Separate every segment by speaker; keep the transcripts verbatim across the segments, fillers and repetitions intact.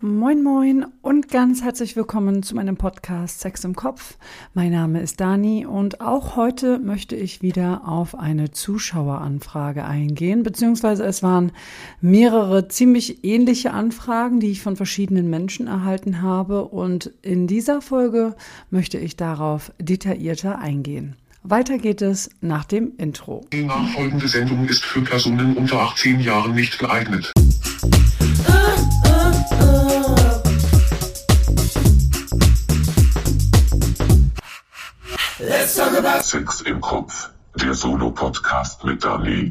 Speaker 1: Moin Moin und ganz herzlich willkommen zu meinem Podcast Sex im Kopf. Mein Name ist Dani und auch heute möchte ich wieder auf eine Zuschaueranfrage eingehen, beziehungsweise es waren mehrere ziemlich ähnliche Anfragen, die ich von verschiedenen Menschen erhalten habe, und in dieser Folge möchte ich darauf detaillierter eingehen. Weiter geht es nach dem Intro.
Speaker 2: Die nachfolgende Sendung ist für Personen unter achtzehn Jahren nicht geeignet.
Speaker 3: Let's talk about
Speaker 2: Sex im Kopf, der Solo-Podcast mit Dani.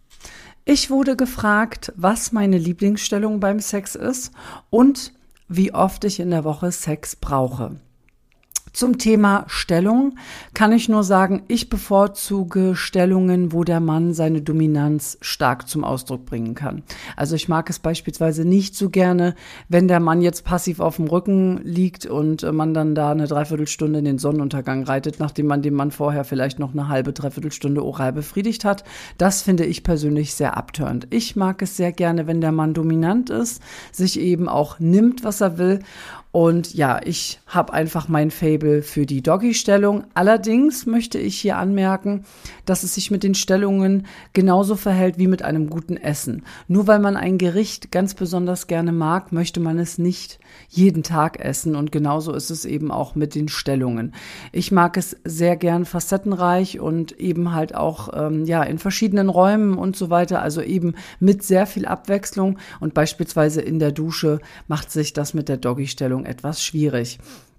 Speaker 1: Ich wurde gefragt, was meine Lieblingsstellung beim Sex ist und wie oft ich in der Woche Sex brauche. Zum Thema Stellung kann ich nur sagen, ich bevorzuge Stellungen, wo der Mann seine Dominanz stark zum Ausdruck bringen kann. Also ich mag es beispielsweise nicht so gerne, wenn der Mann jetzt passiv auf dem Rücken liegt und man dann da eine Dreiviertelstunde in den Sonnenuntergang reitet, nachdem man den Mann vorher vielleicht noch eine halbe, Dreiviertelstunde oral befriedigt hat. Das finde ich persönlich sehr abtörend. Ich mag es sehr gerne, wenn der Mann dominant ist, sich eben auch nimmt, was er will. Und ja, ich habe einfach mein Faible für die Doggy-Stellung. Allerdings möchte ich hier anmerken, dass es sich mit den Stellungen genauso verhält wie mit einem guten Essen. Nur weil man ein Gericht ganz besonders gerne mag, möchte man es nicht jeden Tag essen. Und genauso ist es eben auch mit den Stellungen. Ich mag es sehr gern facettenreich und eben halt auch ähm, ja in verschiedenen Räumen und so weiter. Also eben mit sehr viel Abwechslung. Und beispielsweise in der Dusche macht sich das mit der Doggy-Stellung etwas schwierig.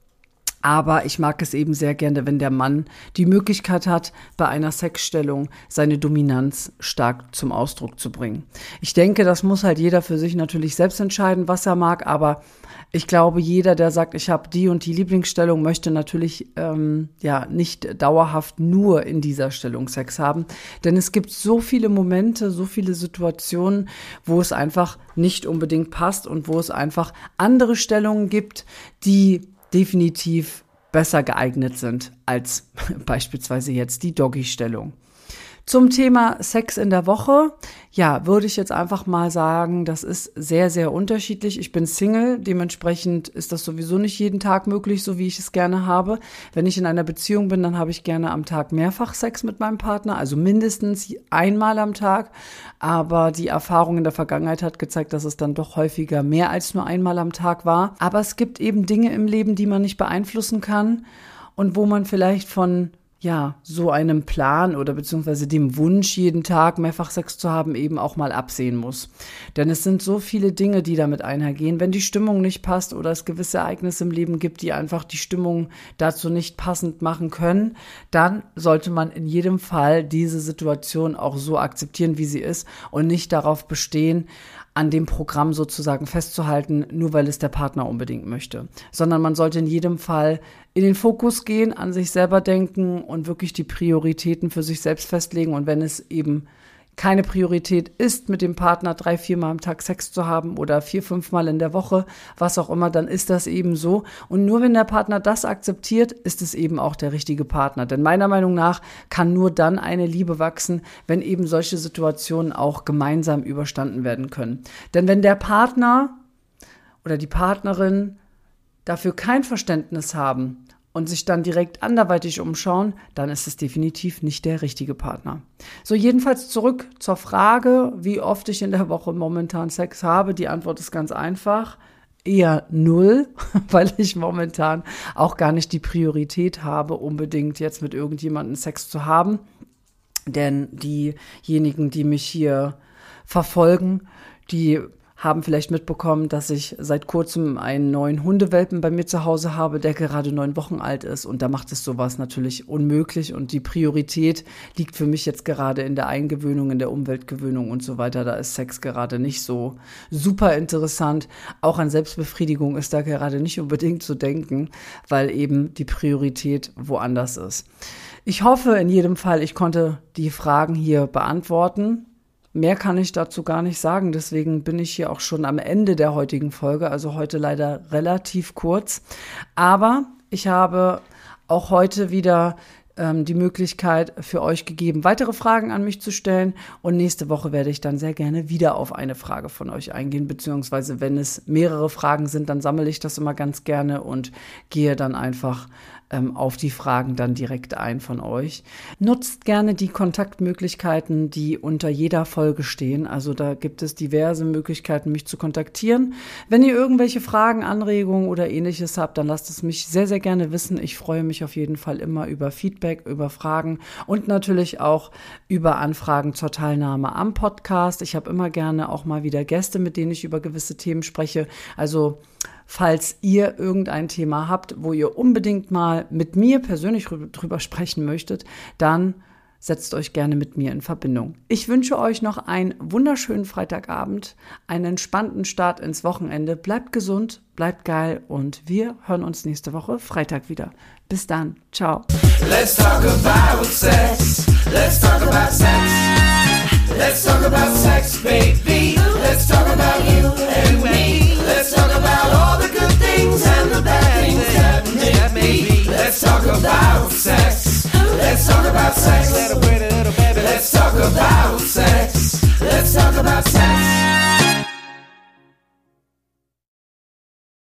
Speaker 1: Aber ich mag es eben sehr gerne, wenn der Mann die Möglichkeit hat, bei einer Sexstellung seine Dominanz stark zum Ausdruck zu bringen. Ich denke, das muss halt jeder für sich natürlich selbst entscheiden, was er mag, aber ich glaube, jeder, der sagt, ich habe die und die Lieblingsstellung, möchte natürlich ähm, ja nicht dauerhaft nur in dieser Stellung Sex haben. Denn es gibt so viele Momente, so viele Situationen, wo es einfach nicht unbedingt passt und wo es einfach andere Stellungen gibt, die definitiv besser geeignet sind als beispielsweise jetzt die Doggy-Stellung. Zum Thema Sex in der Woche, ja, würde ich jetzt einfach mal sagen, das ist sehr, sehr unterschiedlich. Ich bin Single, dementsprechend ist das sowieso nicht jeden Tag möglich, so wie ich es gerne habe. Wenn ich in einer Beziehung bin, dann habe ich gerne am Tag mehrfach Sex mit meinem Partner, also mindestens einmal am Tag. Aber die Erfahrung in der Vergangenheit hat gezeigt, dass es dann doch häufiger mehr als nur einmal am Tag war. Aber es gibt eben Dinge im Leben, die man nicht beeinflussen kann und wo man vielleicht von ja, so einem Plan oder beziehungsweise dem Wunsch, jeden Tag mehrfach Sex zu haben, eben auch mal absehen muss. Denn es sind so viele Dinge, die damit einhergehen. Wenn die Stimmung nicht passt oder es gewisse Ereignisse im Leben gibt, die einfach die Stimmung dazu nicht passend machen können, dann sollte man in jedem Fall diese Situation auch so akzeptieren, wie sie ist und nicht darauf bestehen, an dem Programm sozusagen festzuhalten, nur weil es der Partner unbedingt möchte. Sondern man sollte in jedem Fall in den Fokus gehen, an sich selber denken und wirklich die Prioritäten für sich selbst festlegen. Und wenn es eben keine Priorität ist, mit dem Partner drei, viermal am Tag Sex zu haben oder vier, fünfmal in der Woche, was auch immer, dann ist das eben so. Und nur wenn der Partner das akzeptiert, ist es eben auch der richtige Partner. Denn meiner Meinung nach kann nur dann eine Liebe wachsen, wenn eben solche Situationen auch gemeinsam überstanden werden können. Denn wenn der Partner oder die Partnerin dafür kein Verständnis haben und sich dann direkt anderweitig umschauen, dann ist es definitiv nicht der richtige Partner. So, jedenfalls zurück zur Frage, wie oft ich in der Woche momentan Sex habe. Die Antwort ist ganz einfach. Eher null, weil ich momentan auch gar nicht die Priorität habe, unbedingt jetzt mit irgendjemandem Sex zu haben. Denn diejenigen, die mich hier verfolgen, die haben vielleicht mitbekommen, dass ich seit kurzem einen neuen Hundewelpen bei mir zu Hause habe, der gerade neun Wochen alt ist. Und da macht es sowas natürlich unmöglich. Und die Priorität liegt für mich jetzt gerade in der Eingewöhnung, in der Umweltgewöhnung und so weiter. Da ist Sex gerade nicht so super interessant. Auch an Selbstbefriedigung ist da gerade nicht unbedingt zu denken, weil eben die Priorität woanders ist. Ich hoffe in jedem Fall, ich konnte die Fragen hier beantworten. Mehr kann ich dazu gar nicht sagen, deswegen bin ich hier auch schon am Ende der heutigen Folge, also heute leider relativ kurz. Aber ich habe auch heute wieder ähm, die Möglichkeit für euch gegeben, weitere Fragen an mich zu stellen. Und nächste Woche werde ich dann sehr gerne wieder auf eine Frage von euch eingehen, beziehungsweise wenn es mehrere Fragen sind, dann sammle ich das immer ganz gerne und gehe dann einfach ähm, auf die Fragen dann direkt ein von euch. Nutzt gerne die Kontaktmöglichkeiten, die unter jeder Folge stehen. Also da gibt es diverse Möglichkeiten, mich zu kontaktieren. Wenn ihr irgendwelche Fragen, Anregungen oder ähnliches habt, dann lasst es mich sehr, sehr gerne wissen. Ich freue mich auf jeden Fall immer über Feedback, über Fragen und natürlich auch über Anfragen zur Teilnahme am Podcast. Ich habe immer gerne auch mal wieder Gäste, mit denen ich über gewisse Themen spreche. Also falls ihr irgendein Thema habt, wo ihr unbedingt mal mit mir persönlich drüber sprechen möchtet, dann setzt euch gerne mit mir in Verbindung. Ich wünsche euch noch einen wunderschönen Freitagabend, einen entspannten Start ins Wochenende. Bleibt gesund, bleibt geil und wir hören uns nächste Woche Freitag wieder. Bis dann. Ciao.
Speaker 3: Let's talk about sex. Let's talk about sex. Let's talk about sex, baby. Let's talk about you and me. Let's talk about all the good things and the bad things that may be. Let's talk about sex. Let's talk about sex. Let's talk about sex. Let's talk about sex.